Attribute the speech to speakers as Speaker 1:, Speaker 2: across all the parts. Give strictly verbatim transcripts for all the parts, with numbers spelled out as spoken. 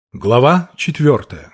Speaker 1: Глава четвертая.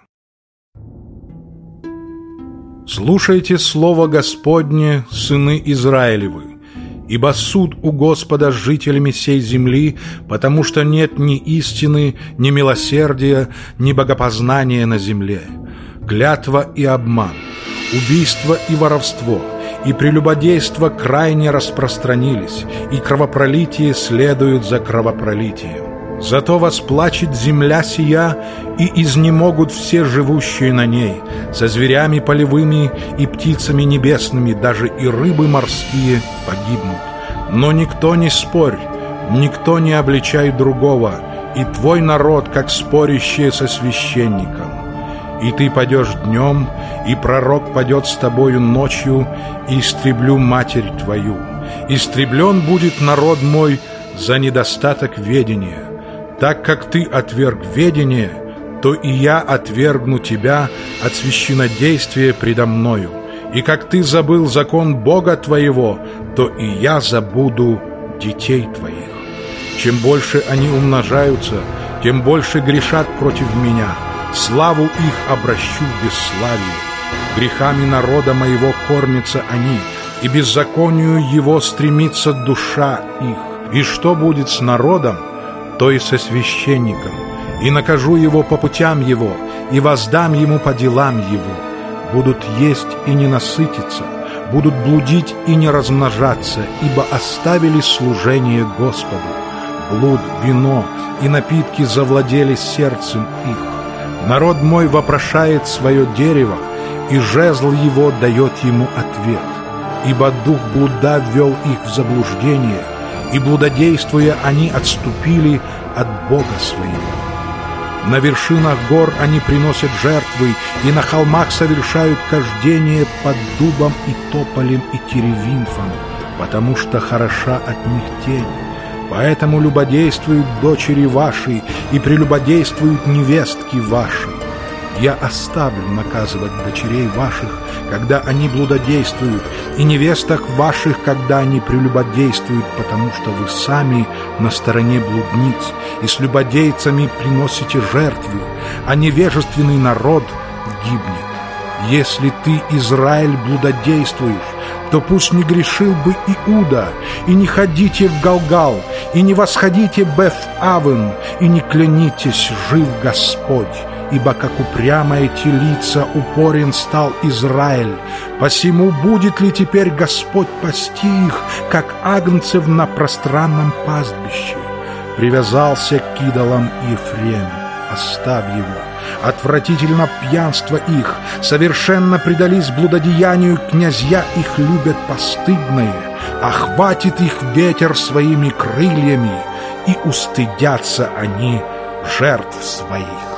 Speaker 1: «Слушайте слово Господне, сыны Израилевы, ибо суд у Господа с жителями сей земли, потому что нет ни истины, ни милосердия, ни богопознания на земле. Клятва и обман, убийство и воровство, и прелюбодейство крайне распространились, и кровопролитие следует за кровопролитием. Зато восплачет земля сия, и изнемогут все живущие на ней, со зверями полевыми и птицами небесными, даже и рыбы морские погибнут. Но никто не спорь, никто не обличай другого, и твой народ, как спорящие со священником. И ты падешь днем, и пророк падет с тобою ночью, и истреблю матерь твою. Истреблен будет народ мой за недостаток ведения. Так как ты отверг ведение, то и я отвергну тебя от священнодействия предо мною. И как ты забыл закон Бога твоего, то и я забуду детей твоих. Чем больше они умножаются, тем больше грешат против меня. Славу их обращу в бесславие. Грехами народа моего кормятся они, и беззаконию его стремится душа их. И что будет с народом, то и со священником, и накажу его по путям его, и воздам ему по делам его. Будут есть и не насытиться, будут блудить и не размножаться, ибо оставили служение Господу. Блуд, вино и напитки завладели сердцем их. Народ мой вопрошает свое дерево, и жезл его дает ему ответ. Ибо дух блуда ввел их в заблуждение, и, блудодействуя, они отступили от Бога своего. На вершинах гор они приносят жертвы, и на холмах совершают кождение под дубом и тополем и теревинфом, потому что хороша от них тень. Поэтому любодействуют дочери ваши, и прелюбодействуют невестки ваши. Я оставлю наказывать дочерей ваших, когда они блудодействуют, и невестах ваших, когда они прелюбодействуют, потому что вы сами на стороне блудниц, и с любодейцами приносите жертвы, а невежественный народ гибнет. Если ты, Израиль, блудодействуешь, то пусть не грешил бы Иуда, и не ходите в Галгал, и не восходите в Беф-Авен, и не клянитесь, жив Господь. Ибо как упрямая телица упорен стал Израиль, посему будет ли теперь Господь пасти их, как агнцев на пространном пастбище? Привязался к идолам Ефрем, оставь его. Отвратительно пьянство их, совершенно предались блудодеянию, князья их любят постыдное, охватит их ветер своими крыльями, и устыдятся они жертв своих.